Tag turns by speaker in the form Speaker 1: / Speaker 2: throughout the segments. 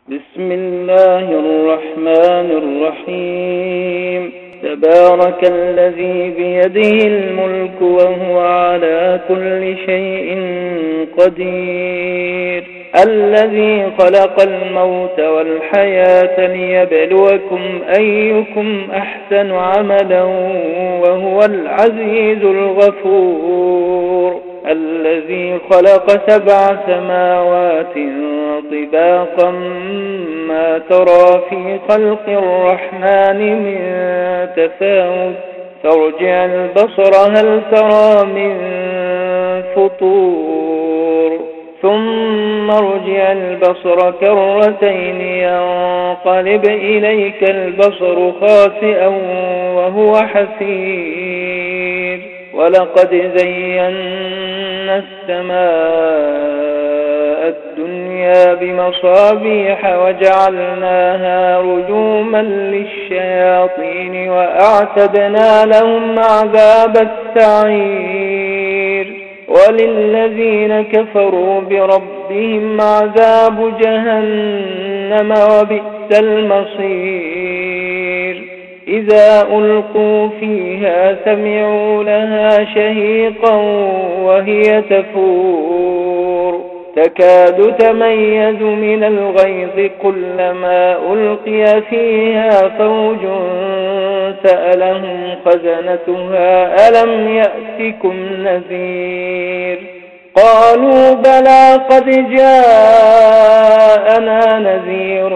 Speaker 1: بسم الله الرحمن الرحيم. تبارك الذي بيده الملك وهو على كل شيء قدير، الذي خلق الموت والحياة ليبلوكم أيكم أحسن عملا وهو العزيز الغفور، الذي خلق 7 سماوات طباقا ما ترى في خلق الرحمن من تفاوت، فارجع البصر هل ترى من فطور، ثم ارجع البصر كرتين ينقلب إليك البصر خاسئا وهو حسير، ولقد زينا السماء الدنيا بمصابيح وجعلناها رجوما للشياطين وأعتدنا لهم عذاب السعير، وللذين كفروا بربهم عذاب جهنم وبئس المصير. إذا ألقوا فيها سمعوا لها شهيقا وهي تفور، تكاد تميز من الغيظ كلما ألقي فيها فوج سألهم خزنتها ألم يأتكم نذير، قالوا بلى قد جاءنا نذير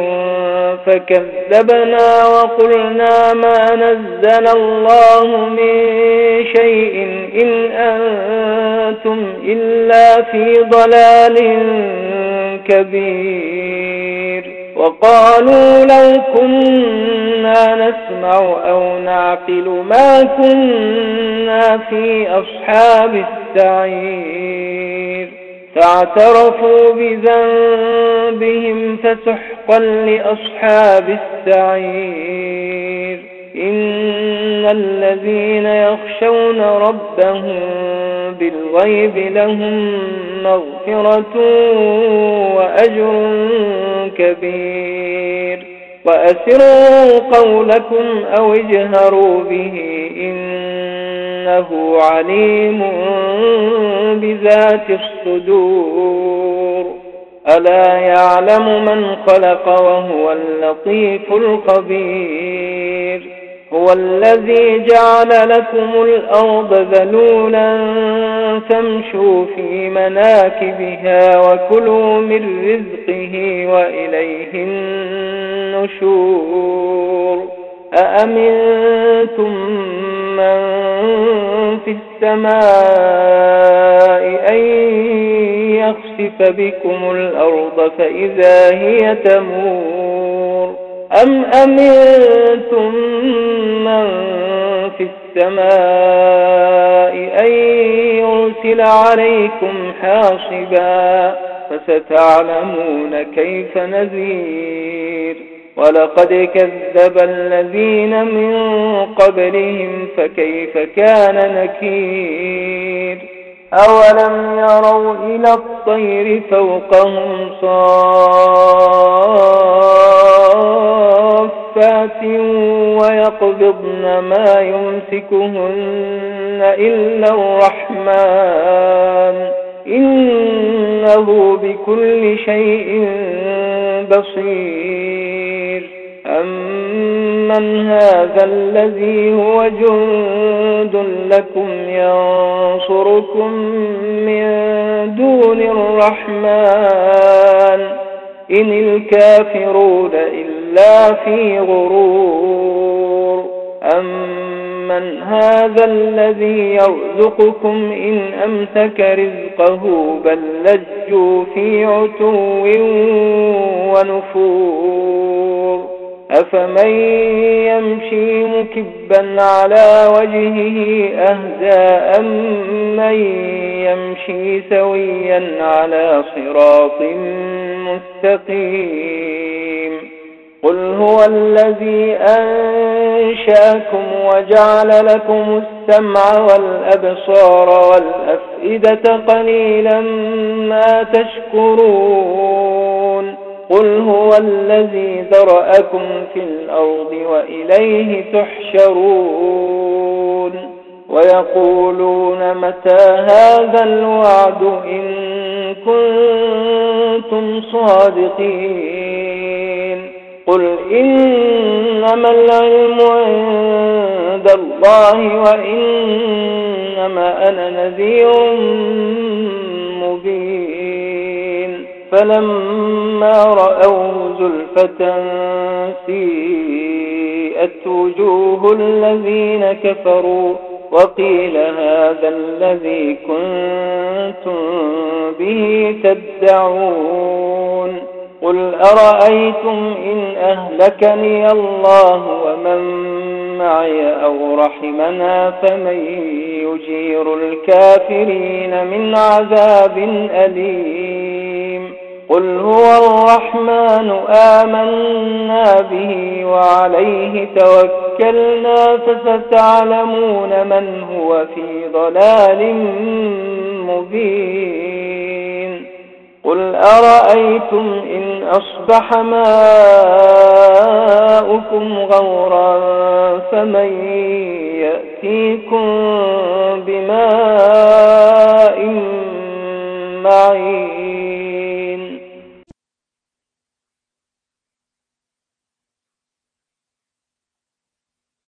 Speaker 1: فكذبنا وقلنا ما نزل الله من شيء إن أنتم إلا في ضلال كبير، وقالوا لو كنا نسمع أو نعقل ما كنا في أصحاب السعير، فاعترفوا بذنبهم فسحقا لأصحاب السعير. إن الذين يخشون ربهم بالغيب لهم مغفرة وأجر كبير، وأسروا قولكم أو اجهروا به إنه عليم بذات الصدور، ألا يعلم من خلق وهو اللطيف الخبير. هو الذي جعل لكم الأرض ذلولا فامشوا في مناكبها وكلوا من رزقه وإليه النشور. أأمنتم من في السماء أن يخسف بكم الأرض فإذا هي تمور، أم أمنتم من في السماء أن يرسل عليكم حاصبا فستعلمون كيف نذير. ولقد كذب الذين من قبلهم فكيف كان نكير. أولم يروا إلى الطير فوقهم صافات ويقبضن ما يمسكهن إلا الرحمن إنه بكل شيء بصير. أمن هذا الذي هو جند لكم ينصركم من دون الرحمن إن الكافرون إلا في غرور. أمن هذا الذي يرزقكم إن أمسك رزقه بل لجوا في عتو ونفور. أفمن يمشي مكبا على وجهه أهدى أمن يمشي سويا على صراط مستقيم. قل هو الذي أنشأكم وجعل لكم السمع والأبصار والأفئدة قليلا ما تشكرون. قل هو الذي ذرأكم في الأرض وإليه تحشرون ويقولون متى هذا الوعد إن كنتم صادقين قل إنما العلم عند الله وإنما أنا نذير مبين فلما رأوه زلفة سيئت وجوه الذين كفروا وقيل هذا الذي كنتم به تدعون قل أرأيتم إن أهلكني الله ومن معي أو رحمنا فمن يجير الكافرين من عذاب أليم قل هو الرحمن آمنا به وعليه توكلنا فستعلمون من هو في ضلال مبين قل أرأيتم إن أصبح ماؤكم غورا فمن يأتيكم بماء معين